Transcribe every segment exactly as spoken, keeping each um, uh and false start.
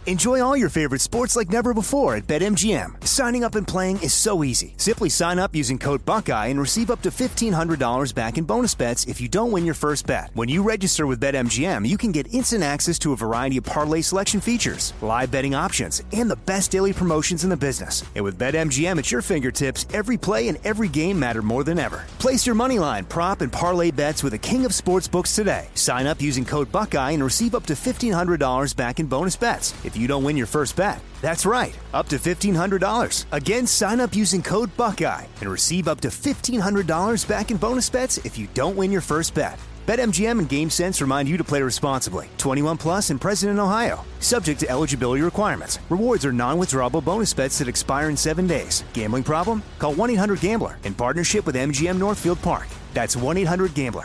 Enjoy all your favorite sports like never before at BetMGM. Signing up and playing is so easy. Simply sign up using code Buckeye and receive up to fifteen hundred dollars back in bonus bets if you don't win your first bet. When you register with BetMGM, you can get instant access to a variety of parlay selection features, live betting options, and the best daily promotions in the business. And with BetMGM at your fingertips, every play and every game matter more than ever. Place your moneyline, prop, and parlay bets with the king of sportsbooks today. Sign up using code Buckeye and receive up to fifteen hundred dollars back in bonus bets if you don't win your first bet. That's right, up to fifteen hundred dollars. Again, sign up using code Buckeye and receive up to fifteen hundred dollars back in bonus bets if you don't win your first bet. BetMGM and GameSense remind you to play responsibly. twenty-one plus and present in Ohio. Subject to eligibility requirements. Rewards are non-withdrawable bonus bets that expire in seven days. Gambling problem? Call one eight hundred gambler in partnership with M G M Northfield Park. That's one eight hundred gambler.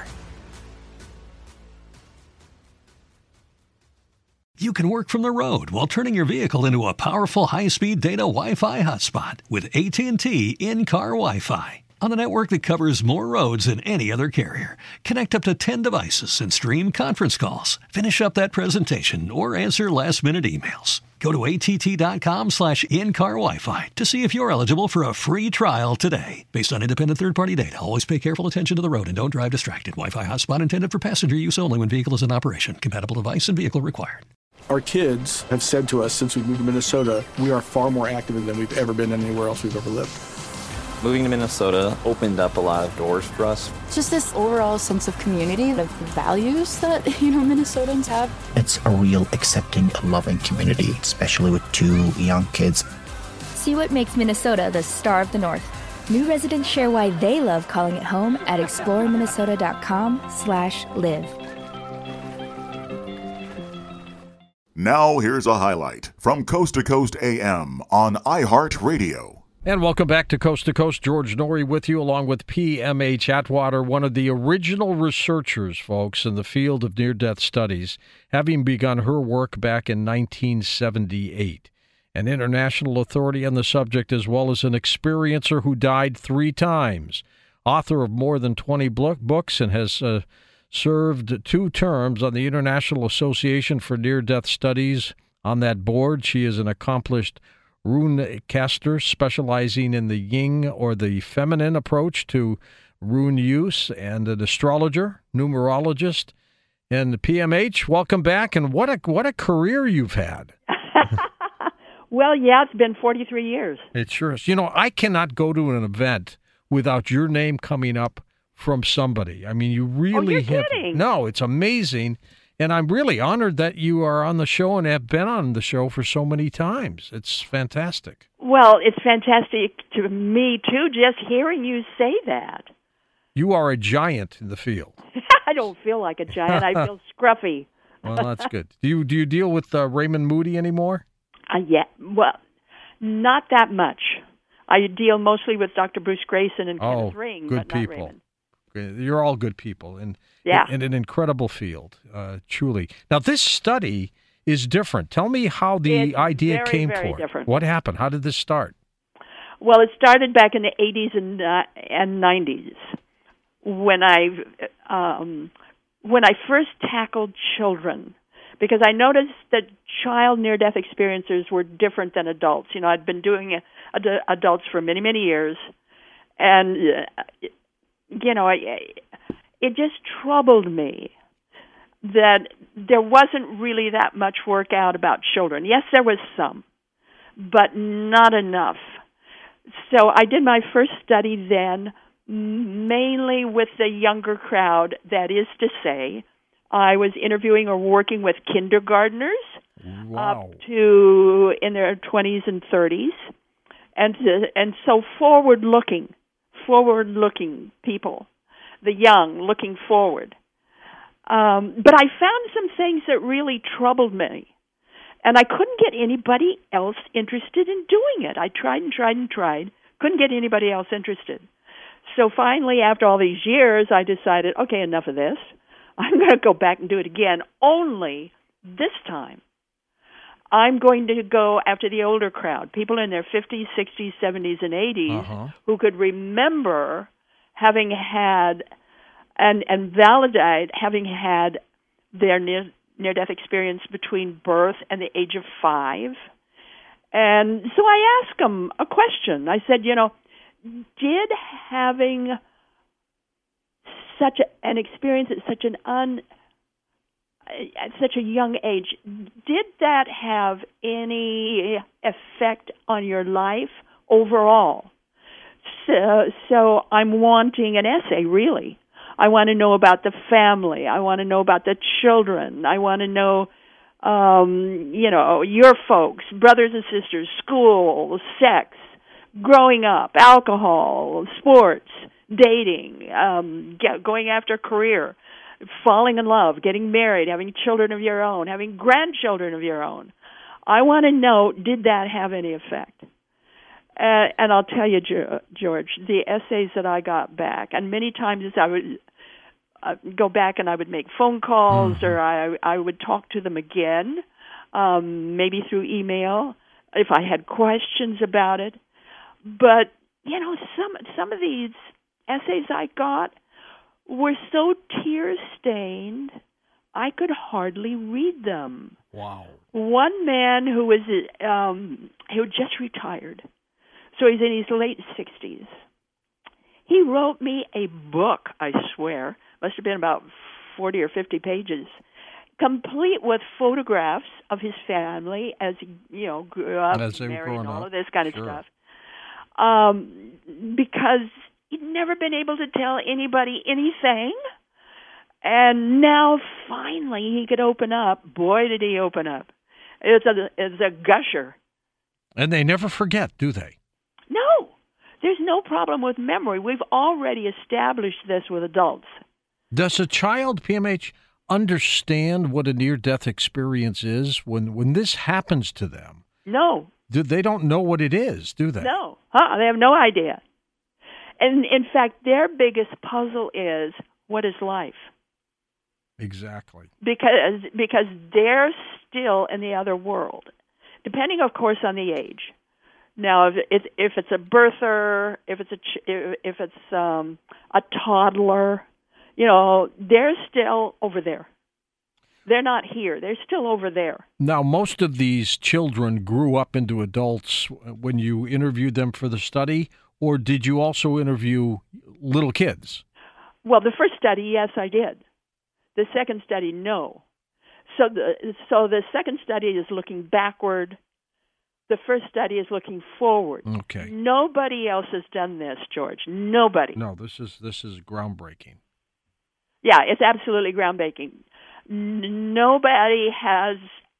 You can work from the road while turning your vehicle into a powerful high-speed data Wi-Fi hotspot with A T and T in-car Wi-Fi. On a network that covers more roads than any other carrier. Connect up to ten devices and stream conference calls. Finish up that presentation or answer last-minute emails. Go to att.com slash in-car Wi-Fi to see if you're eligible for a free trial today. Based on independent third-party data, always pay careful attention to the road and don't drive distracted. Wi-Fi hotspot intended for passenger use only when vehicle is in operation. Compatible device and vehicle required. Our kids have said to us since we moved to Minnesota, we are far more active than we've ever been anywhere else we've ever lived. Moving to Minnesota opened up a lot of doors for us. Just this overall sense of community, of values that, you know, Minnesotans have. It's a real accepting, loving community, especially with two young kids. See what makes Minnesota the star of the North. New residents share why they love calling it home at exploreminnesota.com slash live. Now here's a highlight from Coast to Coast A M on iHeartRadio. And welcome back to Coast to Coast. George Norrie with you, along with P M H Atwater, one of the original researchers, folks, in the field of near-death studies, having begun her work back in nineteen seventy-eight. An international authority on the subject, as well as an experiencer who died three times. Author of more than twenty books and has uh, served two terms on the International Association for Near-Death Studies. On that board, she is an accomplished rune caster specializing in the yin or the feminine approach to rune use, and an astrologer, numerologist. And P M H, welcome back, and what a what a career you've had. Well, yeah, it's been forty-three years. It sure is. You know, I cannot go to an event without your name coming up from somebody. I mean, you really oh, you're have. Kidding. No, it's amazing. And I'm really honored that you are on the show and have been on the show for so many times. It's fantastic. Well, it's fantastic to me, too, just hearing you say that. You are a giant in the field. I don't feel like a giant. I feel scruffy. Well, that's good. Do you do you deal with uh, Raymond Moody anymore? Uh, yeah. Well, not that much. I deal mostly with Doctor Bruce Grayson and oh, Kenneth Ring, good but not people. Raymond. You're all good people, and yeah. in an incredible field, uh, truly. Now, this study is different. Tell me how the it's idea very, came very for different. it. What happened? How did this start? Well, it started back in the eighties and uh, and nineties when I um, when I first tackled children, because I noticed that child near-death experiencers were different than adults. You know, I'd been doing uh, ad- adults for many, many years, and uh, you know, I, it just troubled me that there wasn't really that much work out about children. Yes, there was some, but not enough. So I did my first study then, mainly with the younger crowd. That is to say, I was interviewing or working with kindergartners wow. up to in their twenties and thirties, and and so forward-looking. forward-looking people, the young looking forward. Um, but I found some things that really troubled me, and I couldn't get anybody else interested in doing it. I tried and tried and tried, couldn't get anybody else interested. So finally, after all these years, I decided, okay, enough of this. I'm going to go back and do it again, only this time I'm going to go after the older crowd, people in their fifties, sixties, seventies, and eighties uh-huh. who could remember having had and and validate having had their near, near-death experience between birth and the age of five. And so I asked them a question. I said, you know, did having such a, an experience at such an un at such a young age, did that have any effect on your life overall? So, so I'm wanting an essay, really. I want to know about the family. I want to know about the children. I want to know, um, you know, your folks, brothers and sisters, school, sex, growing up, alcohol, sports, dating, um, get, going after a career, falling in love, getting married, having children of your own, having grandchildren of your own. I want to know, did that have any effect? Uh, and I'll tell you, George, the essays that I got back, and many times I would uh, go back and I would make phone calls, mm-hmm. or I, I would talk to them again, um, maybe through email, if I had questions about it. But, you know, some some of these essays I got were so tear-stained, I could hardly read them. Wow. One man who was um, who just retired, so he's in his late sixties. He wrote me a book, I swear, must have been about forty or fifty pages, complete with photographs of his family as he, you know, grew up, as married, and all up. of this kind of Sure. stuff. Um, because he'd never been able to tell anybody anything, and now finally he could open up. Boy, did he open up. It's a, it's a gusher. And they never forget, do they? No. There's no problem with memory. We've already established this with adults. Does a child, P M H, understand what a near-death experience is when, when this happens to them? No. Do, they don't know what it is, do they? No. Huh, they have no idea. And in fact, their biggest puzzle is, what is life? Exactly. Because because they're still in the other world, depending, of course, on the age. Now, if it's if it's a birther, if it's a if it's um, a toddler, you know, they're still over there. They're not here. They're still over there. Now, most of these children grew up into adults when you interviewed them for the study, or did you also interview little kids? Well, the first study, yes, I did. The second study, no. So the so the second study is looking backward. The first study is looking forward. Okay. Nobody else has done this, George. Nobody. No, this is this is groundbreaking. Yeah, it's absolutely groundbreaking. N- nobody has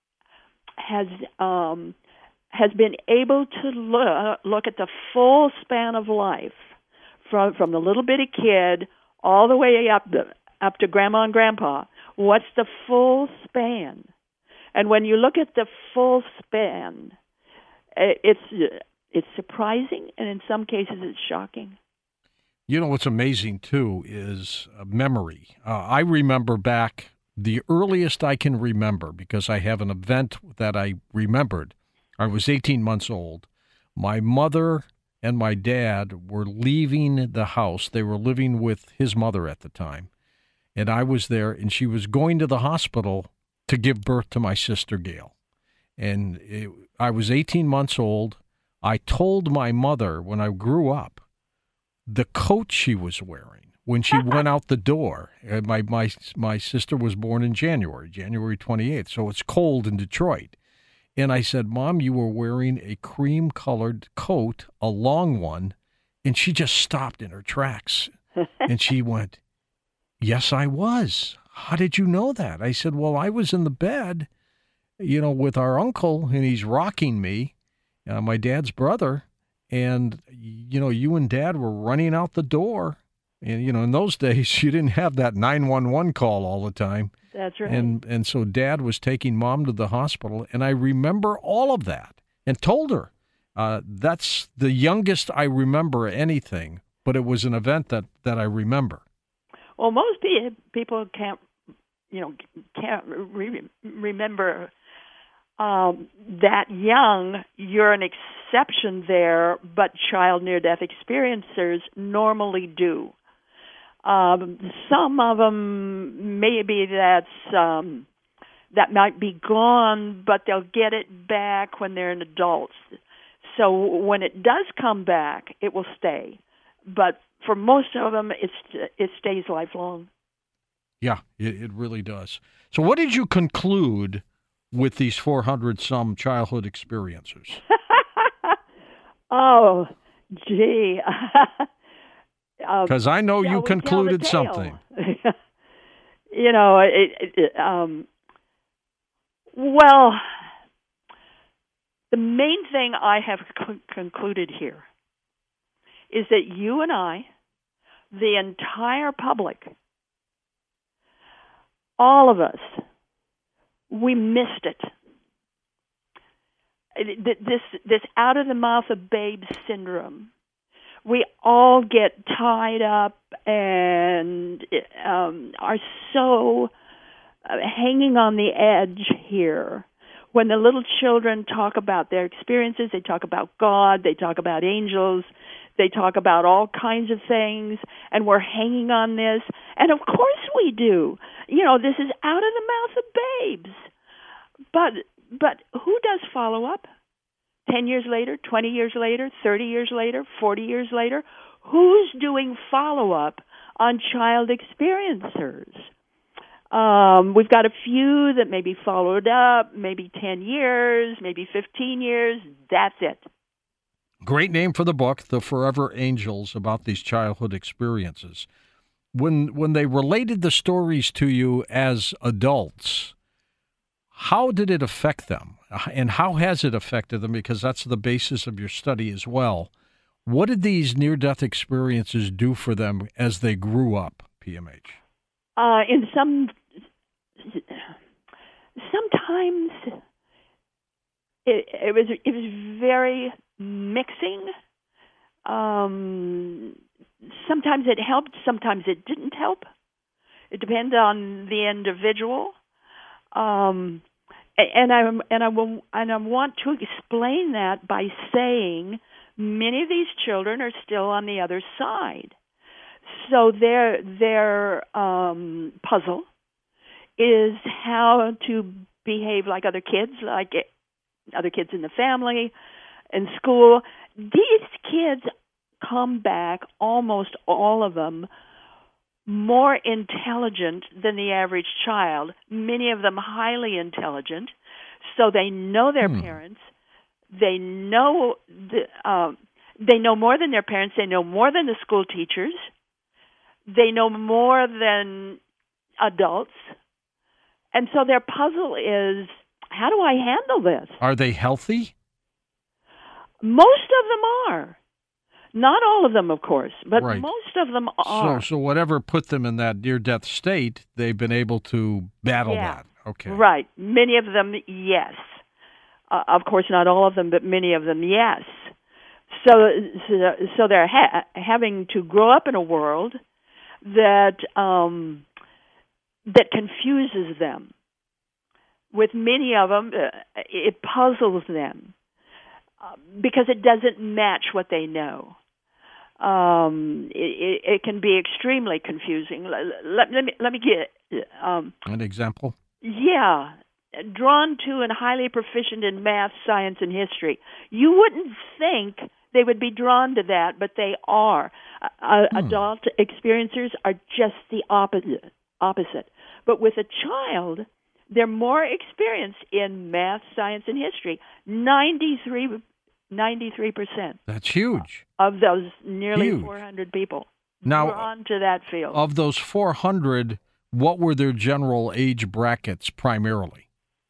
has um, has been able to look look at the full span of life from from the little bitty kid all the way up the, up to grandma and grandpa. What's the full span? And when you look at the full span, it's it's surprising, and in some cases it's shocking. You know what's amazing, too, is uh, memory. Uh, I remember back, the earliest I can remember, because I have an event that I remembered. I was eighteen months old. My mother and my dad were leaving the house. They were living with his mother at the time. And I was there, and she was going to the hospital to give birth to my sister, Gail. And it, I was eighteen months old. I told my mother when I grew up the coat she was wearing when she went out the door. My, my, my sister was born in January, January twenty-eighth, so it's cold in Detroit. And I said, Mom, you were wearing a cream-colored coat, a long one, and she just stopped in her tracks. And she went, yes, I was. How did you know that? I said, well, I was in the bed, you know, with our uncle, and he's rocking me, uh, my dad's brother, and, you know, you and Dad were running out the door. And, you know, in those days, you didn't have that nine one one call all the time. That's right. And and so Dad was taking Mom to the hospital, and I remember all of that and told her. Uh, that's the youngest I remember anything, but it was an event that, that I remember. Well, most people can't, you know, can't re- remember um, that young. You're an exception there, but child near-death experiencers normally do. Um, some of them, maybe that's um, that might be gone, but they'll get it back when they're an adult. So when it does come back, it will stay. But for most of them, it's, it stays lifelong. Yeah, it, it really does. So what did you conclude with these four hundred some childhood experiencers? Oh, gee. Because um, I know you concluded something. You know, it, it, um, well, the main thing I have con- concluded here is that you and I, the entire public, all of us, we missed it. This this out of the mouth of babes syndrome. We all get tied up and um, are so uh, hanging on the edge here. When the little children talk about their experiences, they talk about God, they talk about angels, they talk about all kinds of things, and we're hanging on this. And of course we do. You know, this is out of the mouth of babes. But but who does follow up? Ten years later, twenty years later, thirty years later, forty years later, who's doing follow-up on child experiencers? Um, we've got a few that maybe followed up, maybe ten years, maybe fifteen years. That's it. Great name for the book, The Forever Angels, about these childhood experiences. When when they related the stories to you as adults, how did it affect them? And how has it affected them? Because that's the basis of your study as well. What did these near-death experiences do for them as they grew up, P M H? Uh, in some, sometimes it, it was it was very mixing. Um, sometimes it helped, sometimes it didn't help. It depends on the individual. Um, and I and I will and I want to explain that by saying many of these children are still on the other side. So their their um, puzzle is how to behave like other kids, like other kids in the family, in school. These kids come back, almost all of them, more intelligent than the average child, many of them highly intelligent, so they know their hmm. parents. They know the, um, they know more than their parents. They know more than the school teachers. They know more than adults. And so their puzzle is, how do I handle this? Are they healthy? Most of them are. Not all of them, of course, but right. most of them are. So, so whatever put them in that near-death state, they've been able to battle yeah. that. Okay. Right. Many of them, yes. Uh, of course, not all of them, but many of them, yes. So, so, so they're ha- having to grow up in a world that um, that confuses them. With many of them, uh, it puzzles them uh, because it doesn't match what they know. Um, it, it can be extremely confusing. Let, let me let me get um, an example. Yeah, drawn to and highly proficient in math, science, and history. You wouldn't think they would be drawn to that, but they are. Uh, hmm. Adult experiencers are just the opposite. Opposite, but with a child, they're more experienced in math, science, and history. Ninety-three. Ninety-three percent. That's huge. Of those nearly huge. four hundred people now, drawn to that field. Of those four hundred, what were their general age brackets primarily?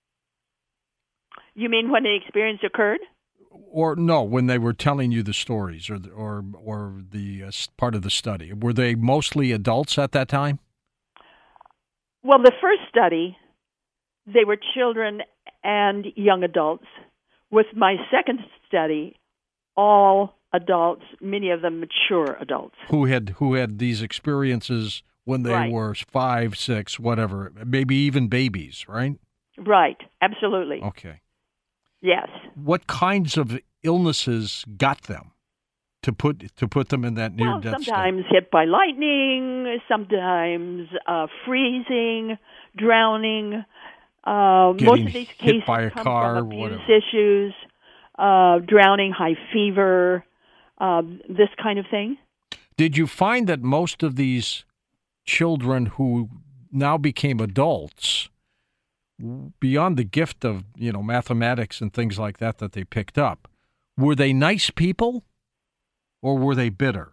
You mean when the experience occurred? Or no, when they were telling you the stories, or the, or or the uh, part of the study, were they mostly adults at that time? Well, the first study, they were children and young adults. With my second study, all adults, many of them mature adults. Who had who had these experiences when they right. were five, six, whatever, maybe even babies, right? Right, absolutely. Okay. Yes. What kinds of illnesses got them to put to put them in that near-death well, state? Sometimes hit by lightning, sometimes uh, freezing, drowning, Uh, most of these hit cases by a come car, from abuse whatever. issues, uh, drowning, high fever, uh, this kind of thing. Did you find that most of these children who now became adults, beyond the gift of, you know, mathematics and things like that that they picked up, were they nice people or were they bitter?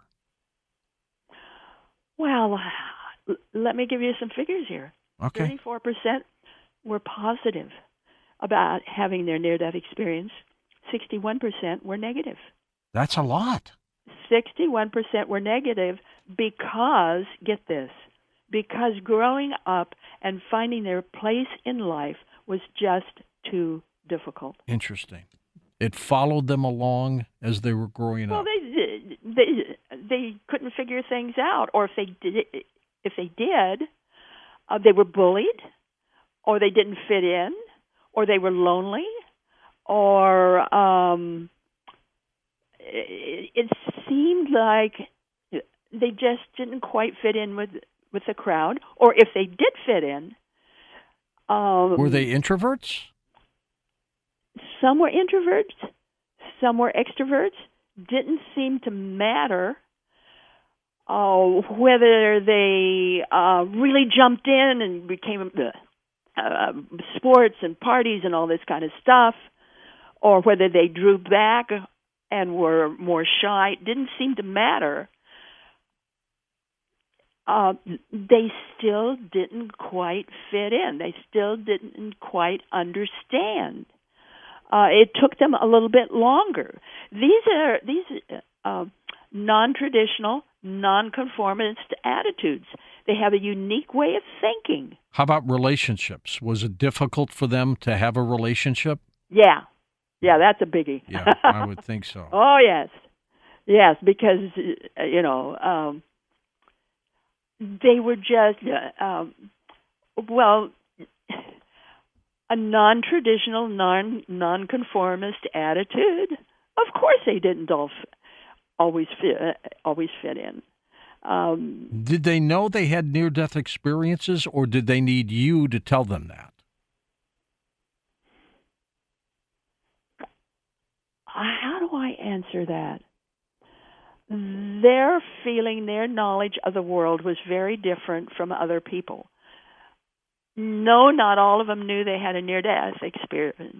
Well, l- let me give you some figures here. Okay. thirty-four percent were positive about having their near-death experience. sixty-one percent were negative. That's a lot. sixty-one percent were negative because, get this, because growing up and finding their place in life was just too difficult. Interesting. It followed them along as they were growing Well, up. they they they couldn't figure things out, or if they did, if they did, uh, they were bullied, or they didn't fit in, or they were lonely, or um, it, it seemed like they just didn't quite fit in with with the crowd, or if they did fit in, um, Were they introverts? Some were introverts, some were extroverts. Didn't seem to matter uh, whether they uh, really jumped in and became uh, uh, sports and parties and all this kind of stuff, or whether they drew back and were more shy. Didn't seem to matter. Uh, they still didn't quite fit in. They still didn't quite understand. Uh, it took them a little bit longer. These are these uh, non-traditional, non-conformist attitudes. They have a unique way of thinking. How about relationships? Was it difficult for them to have a relationship? Yeah, yeah, that's a biggie. Yeah, I would think so. Oh yes, yes, because uh, you know um, they were just uh, um, well. A non-traditional, non non-conformist attitude. Of course, they didn't all f- always fit uh, always fit in. Um, Did they know they had near-death experiences, or did they need you to tell them that? How do I answer that? Their feeling, their knowledge of the world was very different from other people. No, not all of them knew they had a near-death experience.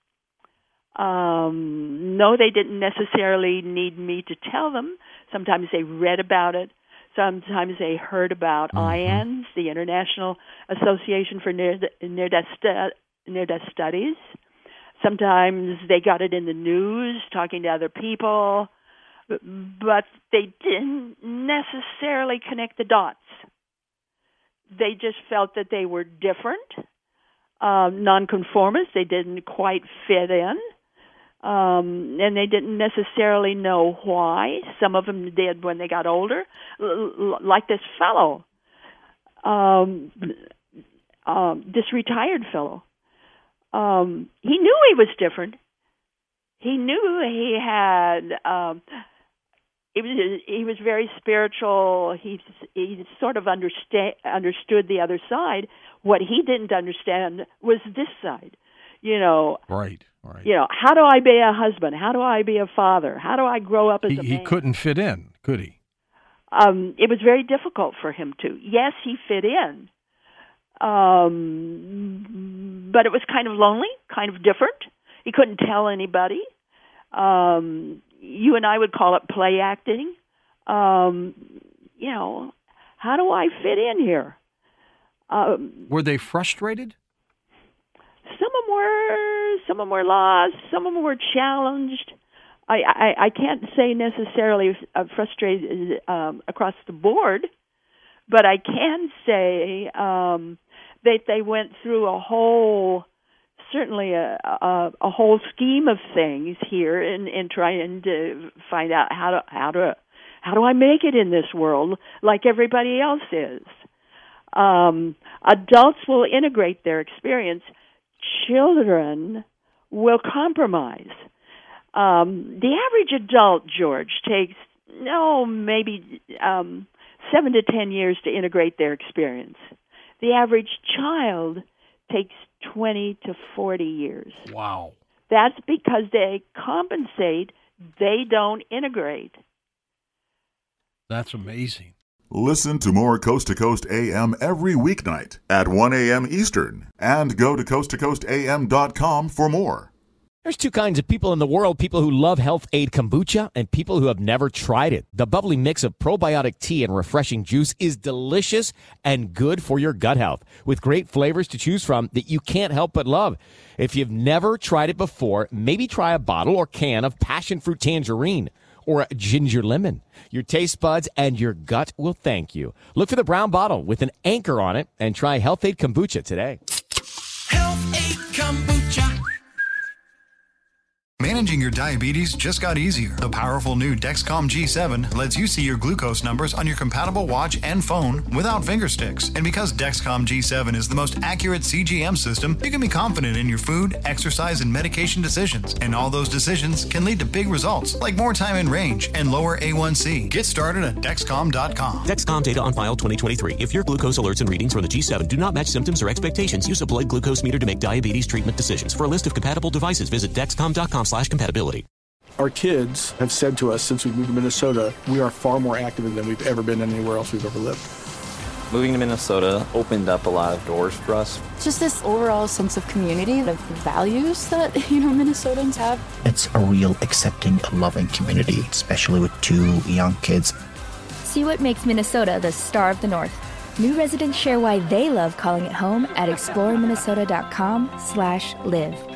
Um, no, they didn't necessarily need me to tell them. Sometimes they read about it. Sometimes they heard about mm-hmm. I A N S, the International Association for Near, Near-Death, Stu- Near-Death Studies. Sometimes they got it in the news, talking to other people, but they didn't necessarily connect the dots. They just felt that they were different, um, nonconformists. They didn't quite fit in, um, and they didn't necessarily know why. Some of them did when they got older, L- like this fellow, um, um, this retired fellow. Um, he knew he was different. He knew he had... Um, He was he was very spiritual. He he sort of understand, understood the other side. What he didn't understand was this side. You know. Right, right. You know, how do I be a husband? How do I be a father? How do I grow up as he, a man? He couldn't fit in, could he? Um, it was very difficult for him to. Yes, he fit in, um, but it was kind of lonely, kind of different. He couldn't tell anybody. Um, you and I would call it play acting. Um, you know, how do I fit in here? Um, were they frustrated? Some of them were. Some of them were lost. Some of them were challenged. I, I, I can't say necessarily uh, frustrated um, across the board, but I can say um, that they went through a whole. Certainly a, a a whole scheme of things here in, in trying to find out how to how to how do I make it in this world like everybody else is. Um, adults will integrate their experience. Children will compromise. Um, the average adult, George, takes no maybe um, seven to ten years to integrate their experience. The average child takes twenty to forty years. Wow. That's because they compensate, they don't integrate. That's amazing. Listen to more Coast to Coast A M every weeknight at one a.m. Eastern and go to coast to coast a m dot com for more. There's two kinds of people in the world, people who love Health Aid Kombucha and people who have never tried it. The bubbly mix of probiotic tea and refreshing juice is delicious and good for your gut health, with great flavors to choose from that you can't help but love. If you've never tried it before, maybe try a bottle or can of passion fruit tangerine or a ginger lemon. Your taste buds and your gut will thank you. Look for the brown bottle with an anchor on it and try Health Aid Kombucha today. Health Aid Kombucha. Managing your diabetes just got easier. The powerful new Dexcom G seven lets you see your glucose numbers on your compatible watch and phone without finger sticks. And because Dexcom G seven is the most accurate C G M system, you can be confident in your food, exercise, and medication decisions. And all those decisions can lead to big results, like more time in range and lower A one C. Get started at Dexcom dot com. Dexcom data on file twenty twenty-three. If your glucose alerts and readings from the G seven do not match symptoms or expectations, use a blood glucose meter to make diabetes treatment decisions. For a list of compatible devices, visit Dexcom dot com slash compatibility. Our kids have said to us since we moved to Minnesota, we are far more active than we've ever been anywhere else we've ever lived. Moving to Minnesota opened up a lot of doors for us. Just this overall sense of community, of values that, you know, Minnesotans have. It's a real accepting, loving community, especially with two young kids. See what makes Minnesota the star of the North. New residents share why they love calling it home at explore minnesota dot com slash live.